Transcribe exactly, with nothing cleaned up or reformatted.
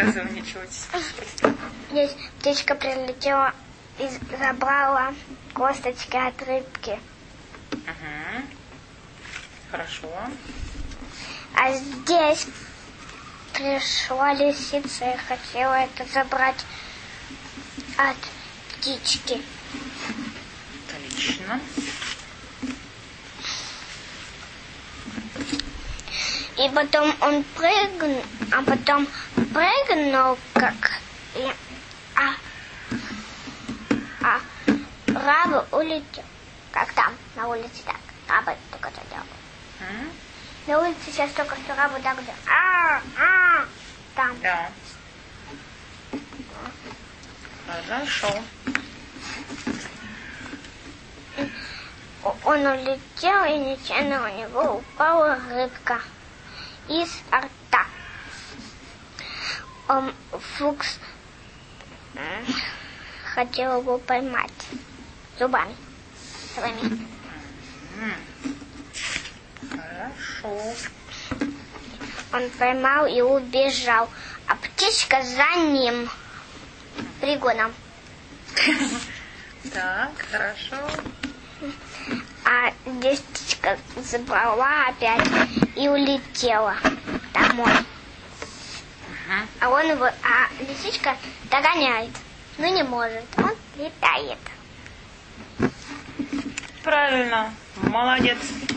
рассказывай, ничего себе. Здесь птичка прилетела и забрала косточки от рыбки. Угу. Хорошо. А здесь пришла лисица и хотела это забрать от птички. Отлично. И потом он прыгнул, а потом прыгнул, как... И, а, а рыба улетел. Как там, на улице так. Рыба только что делала. М? На улице сейчас только что рыба так делала. А, а, там. Да. Хорошо. Он улетел, и нечаянно у него упала рыбка из рта. Он, Фукс хотел его поймать зубами своими. Хорошо. Он поймал и убежал, а птичка за ним пригоном. Так, хорошо. А здесь птичка забрала опять и улетела домой. Угу. А он его, а лисичка догоняет, но не может. Он летает. Правильно. Молодец.